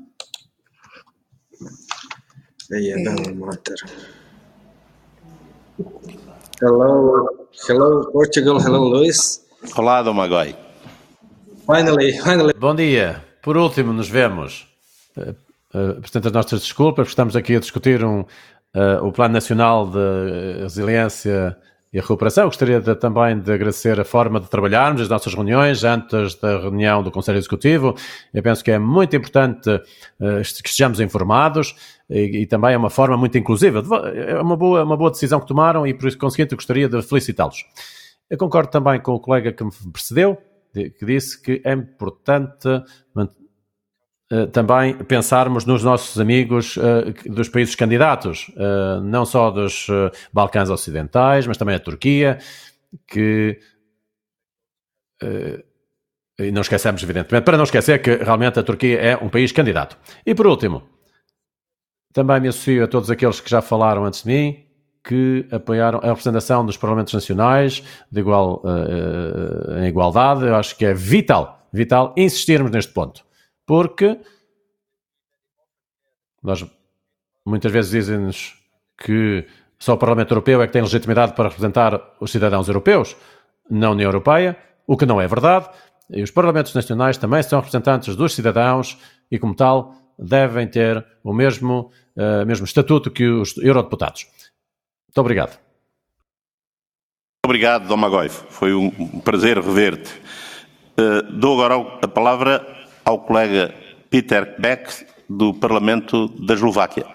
Hello, Portugal. Hello, Luis. Olá, Domagoj. Finally. Bom dia. Por último, nos vemos. Portanto, as nossas desculpas, porque estamos aqui a discutir o Plano Nacional de Resiliência e Recuperação. Gostaria também de agradecer a forma de trabalharmos as nossas reuniões antes da reunião do Conselho Executivo. Eu penso que é muito importante que estejamos informados e também é uma forma muito inclusiva. É uma boa decisão que tomaram e, por isso, conseguinte, eu gostaria de felicitá-los. Eu concordo também com o colega que me precedeu, que disse que é importante também pensarmos nos nossos amigos dos países candidatos, não só dos Balcãs Ocidentais, mas também a Turquia, e não esquecemos, evidentemente, para não esquecer que realmente a Turquia é um país candidato. E por último, também me associo a todos aqueles que já falaram antes de mim, que apoiaram a representação dos Parlamentos Nacionais em igualdade. Eu acho que é vital insistirmos neste ponto. Porque nós muitas vezes dizem-nos que só o Parlamento Europeu é que tem legitimidade para representar os cidadãos europeus na União Europeia, o que não é verdade. E os Parlamentos Nacionais também são representantes dos cidadãos e, como tal, devem ter o mesmo estatuto que os eurodeputados. Muito obrigado. Obrigado, Domagoj. Foi um prazer rever-te. Dou agora a palavra ao colega Peter Beck, do Parlamento da Eslováquia.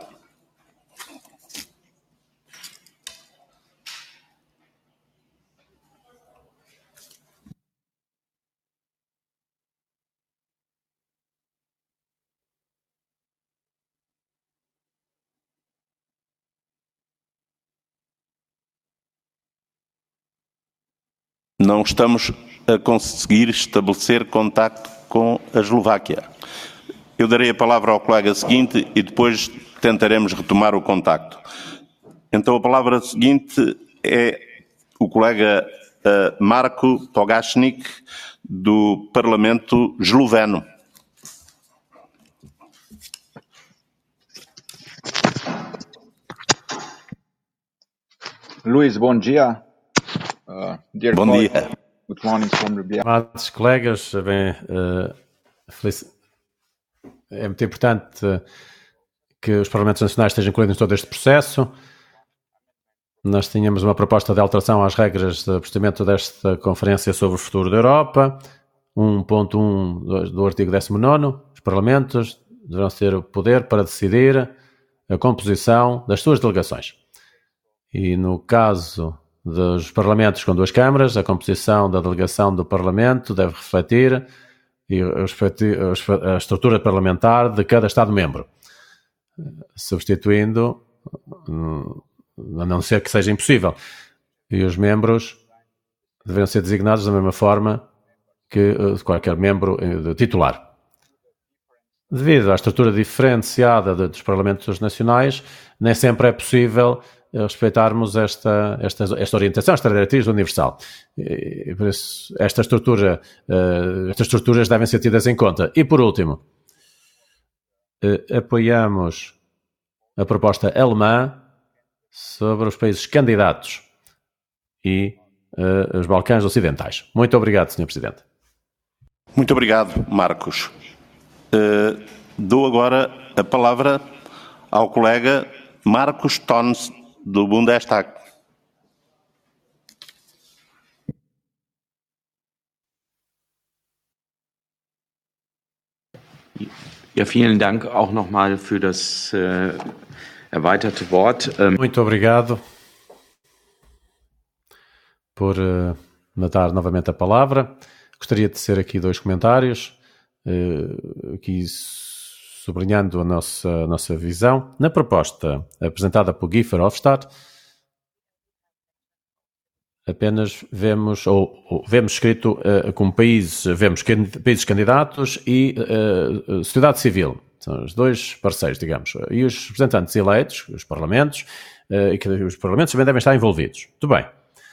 Não estamos a conseguir estabelecer contacto com a Eslováquia. Eu darei a palavra ao colega seguinte e depois tentaremos retomar o contacto. Então a palavra seguinte é o colega Marko Pogačnik, do Parlamento esloveno. Luís, bom dia. Bom dia. Good morning from Ljubljana. Amados colegas, é muito importante que os Parlamentos Nacionais estejam incluídos em todo este processo. Nós tínhamos uma proposta de alteração às regras de procedimento desta Conferência sobre o Futuro da Europa, 1.1 do artigo 19º. Os Parlamentos deverão ter o poder para decidir a composição das suas delegações. E no caso dos Parlamentos com duas câmaras, a composição da delegação do Parlamento deve refletir a estrutura parlamentar de cada Estado-membro, substituindo, a não ser que seja impossível, e os membros devem ser designados da mesma forma que qualquer membro titular. Devido à estrutura diferenciada dos Parlamentos Nacionais, nem sempre é possível respeitarmos esta orientação, esta diretriz universal. E por isso, estas estruturas devem ser tidas em conta. E, por último, apoiamos a proposta alemã sobre os países candidatos e os Balcãs Ocidentais. Muito obrigado, Sr. Presidente. Muito obrigado, Marcos. Dou agora a palavra ao colega Markus Tons, do Bundestag. Ja, vielen Dank auch nochmal für das erweiterte Wort. Muito obrigado por me dar novamente a palavra. Gostaria de tecer aqui dois comentários, aqui sublinhando a nossa visão. Na proposta apresentada por Guy Verhofstadt, apenas vemos escrito como vemos países candidatos e sociedade civil. São os dois parceiros, digamos. E os representantes eleitos, os parlamentos, e que os parlamentos também devem estar envolvidos. Muito bem.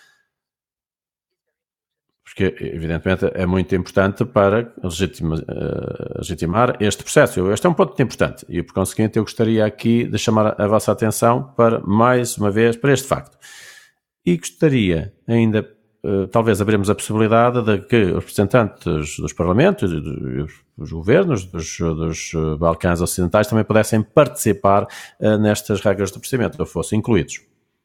Porque, evidentemente, é muito importante para legitimar este processo. Este é um ponto muito importante e, por conseguinte, eu gostaria aqui de chamar a vossa atenção para, mais uma vez, para este facto. E gostaria ainda, talvez, abrirmos a possibilidade de que os representantes dos parlamentos e dos governos dos Balcãs Ocidentais também pudessem participar nestas regras do procedimento, ou fossem incluídos.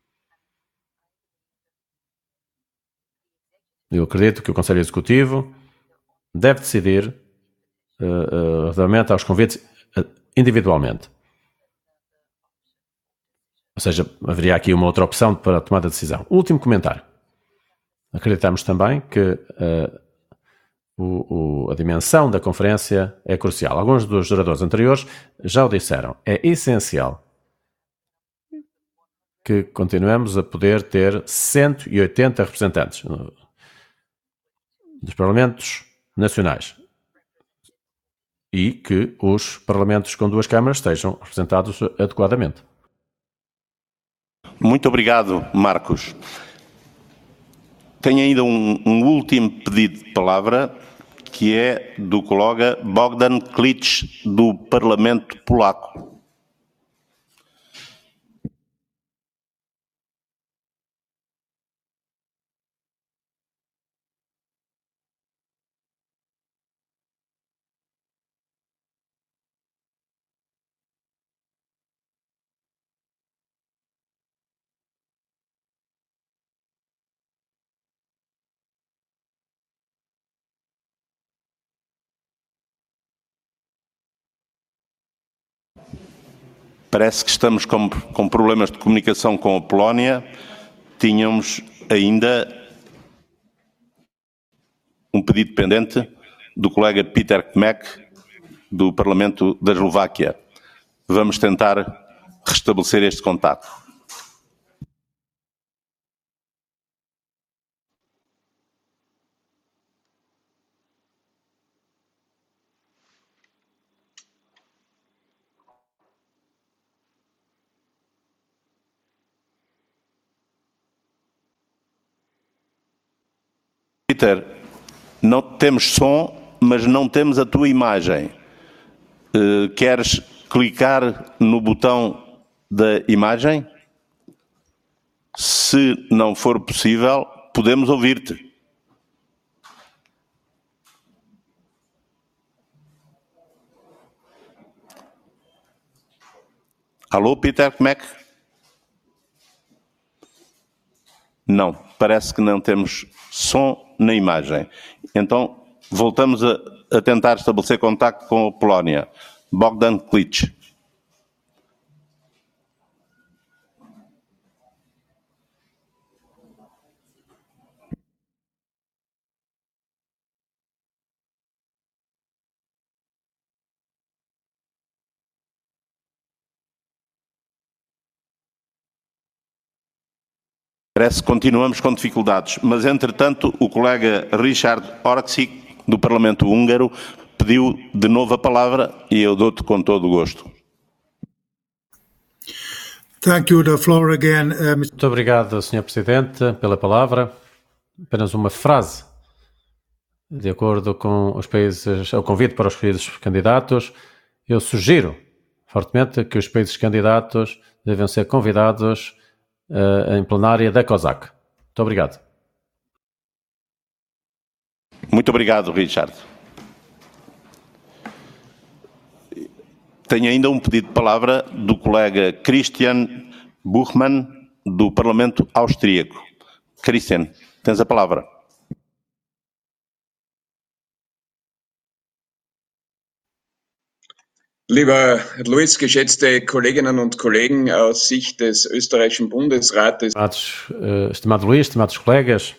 Eu acredito que o Conselho Executivo deve decidir relativamente aos convites individualmente. Ou seja, haveria aqui uma outra opção para a tomada de decisão. Último comentário. Acreditamos também que a dimensão da conferência é crucial. Alguns dos oradores anteriores já o disseram. É essencial que continuemos a poder ter 180 representantes dos Parlamentos Nacionais e que os Parlamentos com duas câmaras estejam representados adequadamente. Muito obrigado, Marcos. Tenho ainda um último pedido de palavra, que é do colega Bogdan Klic, do Parlamento Polaco. Parece que estamos com problemas de comunicação com a Polónia. Tínhamos ainda um pedido pendente do colega Peter Kmek, do Parlamento da Eslováquia. Vamos tentar restabelecer este contato. Peter, não temos som, mas não temos a tua imagem. Queres clicar no botão da imagem? Se não for possível, podemos ouvir-te. Alô, Peter Kmek? Não, parece que não temos som na imagem. Então, voltamos a tentar estabelecer contacto com a Polónia. Bogdan Klic. Parece que continuamos com dificuldades, mas entretanto o colega Richard Orczyk, do Parlamento Húngaro, pediu de novo a palavra e eu dou-te com todo o gosto. Thank you. The floor again. Muito obrigado, Sr. Presidente, pela palavra. Apenas uma frase. De acordo com os países, o convite para os países candidatos, eu sugiro fortemente que os países candidatos devem ser convidados em plenária da COSAC. Muito obrigado. Muito obrigado, Richard. Tenho ainda um pedido de palavra do colega Christian Buchmann, do Parlamento Austríaco. Christian, tens a palavra. Lieber Luis, geschätzte Kolleginnen und Kollegen, aus Sicht des österreichischen Bundesrates. Estimado Luís, estimados colegas,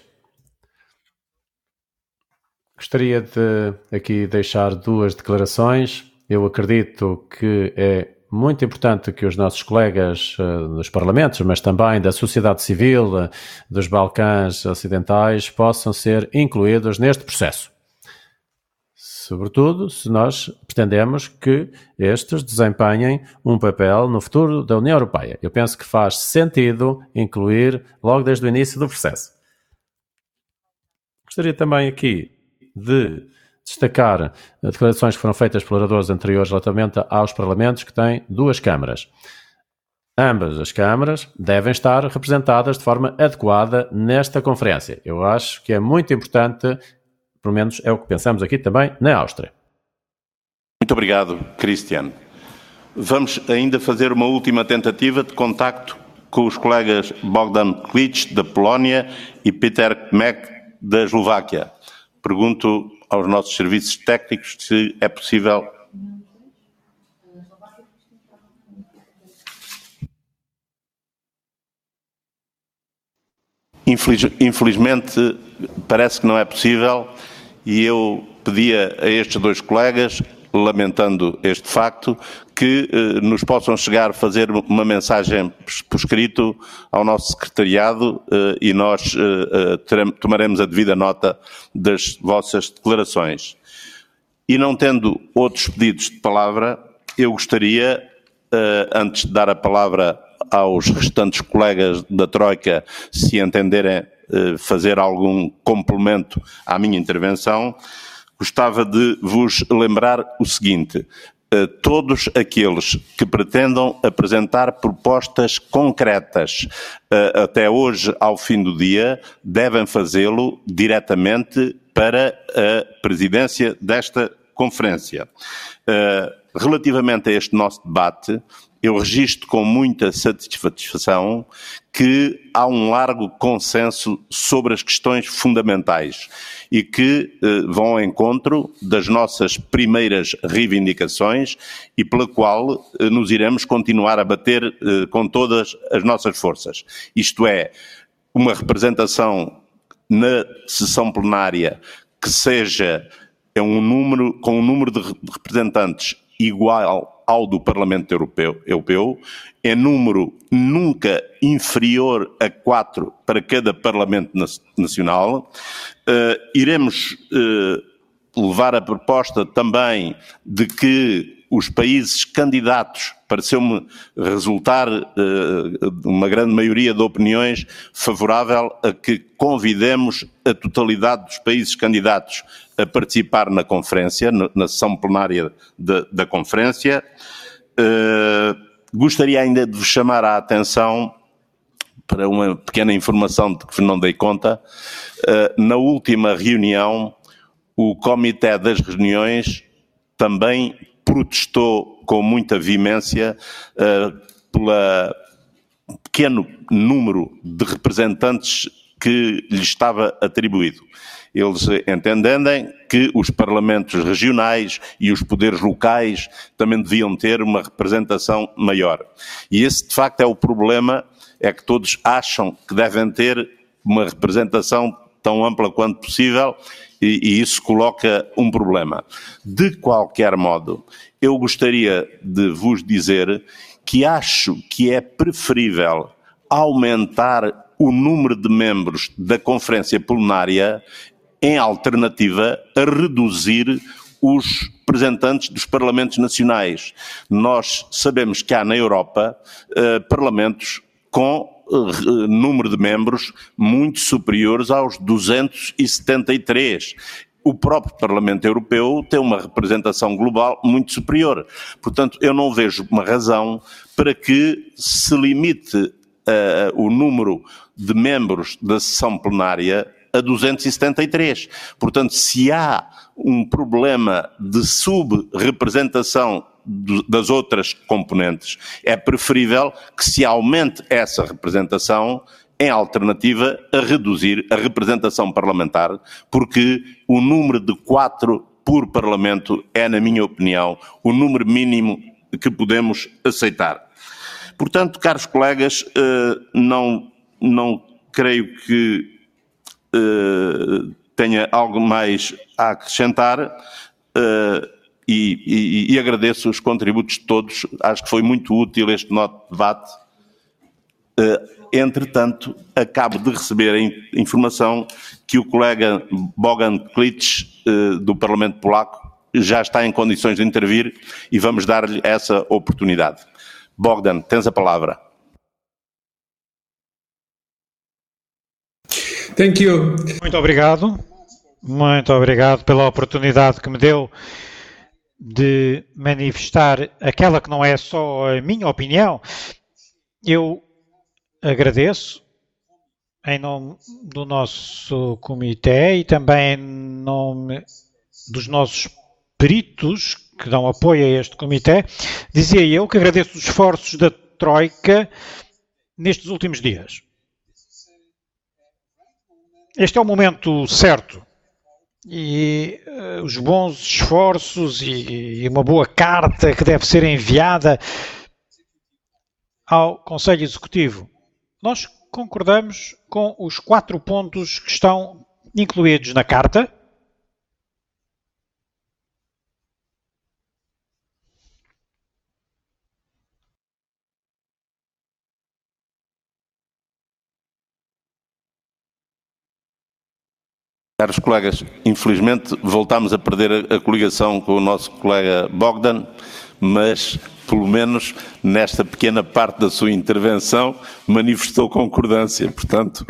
gostaria de aqui deixar duas declarações. Eu acredito que é muito importante que os nossos colegas dos parlamentos, mas também da sociedade civil, dos Balcãs Ocidentais, possam ser incluídos neste processo. Sobretudo se nós pretendemos que estes desempenhem um papel no futuro da União Europeia. Eu penso que faz sentido incluir logo desde o início do processo. Gostaria também aqui de destacar declarações que foram feitas por oradores anteriores relativamente aos parlamentos que têm duas câmaras. Ambas as câmaras devem estar representadas de forma adequada nesta conferência. Eu acho que é muito importante. Pelo menos é o que pensamos aqui também na Áustria. Muito obrigado, Christian. Vamos ainda fazer uma última tentativa de contacto com os colegas Bogdan Klic, da Polónia, e Peter Kmek, da Eslováquia. Pergunto aos nossos serviços técnicos se é possível. Infelizmente, parece que não é possível. E eu pedia a estes dois colegas, lamentando este facto, que nos possam chegar a fazer uma mensagem por escrito ao nosso secretariado e nós tomaremos a devida nota das vossas declarações. E não tendo outros pedidos de palavra, eu gostaria, antes de dar a palavra aos restantes colegas da Troika, se entenderem fazer algum complemento à minha intervenção, gostava de vos lembrar o seguinte: todos aqueles que pretendam apresentar propostas concretas até hoje, ao fim do dia, devem fazê-lo diretamente para a presidência desta conferência. Relativamente a este nosso debate, eu registro com muita satisfação que há um largo consenso sobre as questões fundamentais e que vão ao encontro das nossas primeiras reivindicações e pela qual nos iremos continuar a bater com todas as nossas forças. Isto é, uma representação na sessão plenária que seja com um número de representantes igual ao do Parlamento Europeu, é número nunca inferior a 4 para cada Parlamento Nacional. Iremos levar a proposta também de que os países candidatos, pareceu-me resultar uma grande maioria de opiniões favorável a que convidemos a totalidade dos países candidatos a participar na conferência, na sessão plenária da conferência. Gostaria ainda de vos chamar a atenção para uma pequena informação de que não dei conta. Na última reunião, o Comitê das Reuniões também protestou com muita veemência pelo pequeno número de representantes que lhe estava atribuído. Eles entendem que os parlamentos regionais e os poderes locais também deviam ter uma representação maior. E esse, de facto, é o problema, é que todos acham que devem ter uma representação tão ampla quanto possível e isso coloca um problema. De qualquer modo, eu gostaria de vos dizer que acho que é preferível aumentar o número de membros da Conferência Plenária em alternativa a reduzir os representantes dos Parlamentos Nacionais. Nós sabemos que há na Europa parlamentos com número de membros muito superiores aos 273. O próprio Parlamento Europeu tem uma representação global muito superior. Portanto, eu não vejo uma razão para que se limite o número de membros da sessão plenária a 273. Portanto, se há um problema de sub-representação das outras componentes, é preferível que se aumente essa representação em alternativa a reduzir a representação parlamentar, porque o número de 4 por Parlamento é, na minha opinião, o número mínimo que podemos aceitar. Portanto, caros colegas, não creio que tenha algo mais a acrescentar e agradeço os contributos de todos. Acho que foi muito útil este nosso debate. Entretanto, acabo de receber a informação que o colega Bogdan Klic, do Parlamento Polaco, já está em condições de intervir e vamos dar-lhe essa oportunidade. Bogdan, tens a palavra. Thank you. Muito obrigado pela oportunidade que me deu de manifestar aquela que não é só a minha opinião. Eu agradeço em nome do nosso comitê e também em nome dos nossos peritos que dão apoio a este comitê. Dizia eu que agradeço os esforços da Troika nestes últimos dias. Este é o momento certo e os bons esforços e uma boa carta que deve ser enviada ao Conselho Executivo. Nós concordamos com os 4 pontos que estão incluídos na carta. Caros colegas, infelizmente voltámos a perder a coligação com o nosso colega Bogdan, mas pelo menos nesta pequena parte da sua intervenção manifestou concordância. Portanto,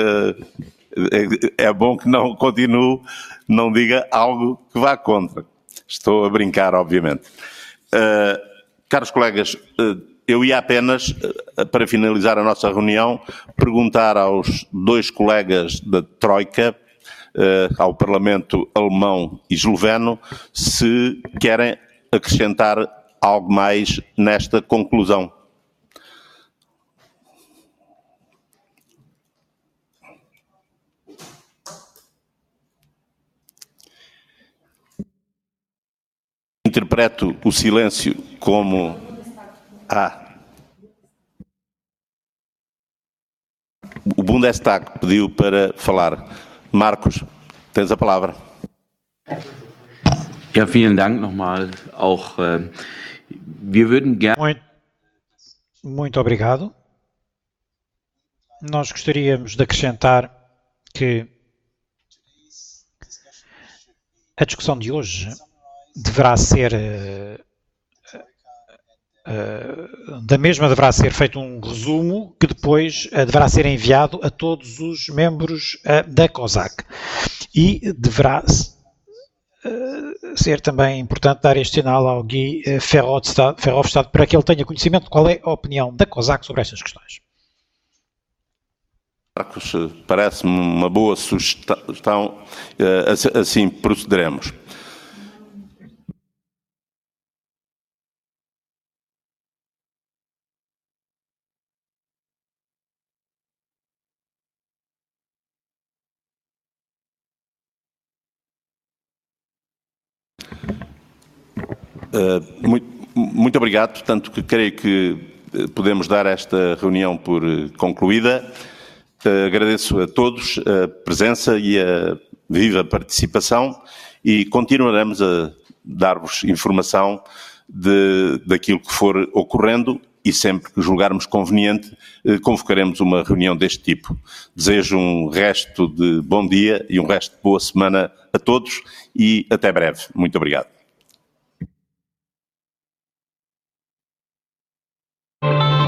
é bom que não continue, não diga algo que vá contra. Estou a brincar, obviamente. Caros colegas, eu ia apenas, para finalizar a nossa reunião, perguntar aos 2 colegas da Troika, ao Parlamento alemão e esloveno, se querem acrescentar algo mais nesta conclusão. Interpreto o silêncio como... O Bundestag pediu para falar. Marcos, tens a palavra. Ja, vielen Dank nochmal. Auch wir würden gerne... Muito obrigado. Nós gostaríamos de acrescentar que a discussão de hoje deverá ser deverá ser feito um resumo que depois deverá ser enviado a todos os membros da COSAC e deverá ser também importante dar este sinal ao Guy Verhofstadt para que ele tenha conhecimento de qual é a opinião da COSAC sobre estas questões. Marcos, parece-me uma boa sugestão, assim procederemos. Muito obrigado, portanto, que creio que podemos dar esta reunião por concluída. Agradeço a todos a presença e a viva participação e continuaremos a dar-vos informação daquilo que for ocorrendo e sempre que julgarmos conveniente convocaremos uma reunião deste tipo. Desejo um resto de bom dia e um resto de boa semana a todos e até breve. Muito obrigado.